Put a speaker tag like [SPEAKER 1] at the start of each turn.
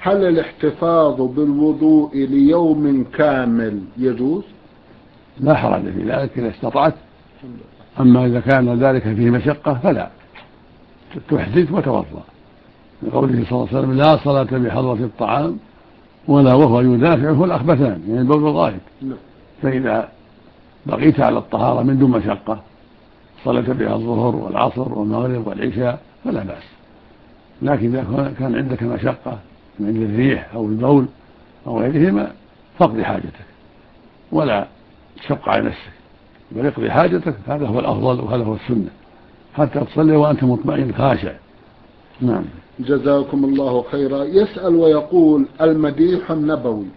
[SPEAKER 1] هل الاحتفاظ بالوضوء ليوم كامل يجوز؟
[SPEAKER 2] لا حرج في ذلك إذا استطعت. أما إذا كان ذلك فيه مشقة فلا، تحدث وتوضأ، لقوله صلى الله عليه وسلم: لا صلاة بحضرة الطعام ولا وهو يدافعه الأخبثان، يعني البول والغائط. فإذا بقيت على الطهارة من دون مشقة صلت بها الظهر والعصر والمغرب والعشاء فلا بأس. لكن إذا كان عندك مشقة من عند الريح أو البول أو غيرهما فاقضي حاجتك ولا تشق على نفسك، بل اقضي حاجتك، هذا هو الأفضل وهذا هو السنة، حتى تصلي وأنت مطمئن خاشع. نعم.
[SPEAKER 1] جزاكم الله خيرا. يسأل ويقول: المديح النبوي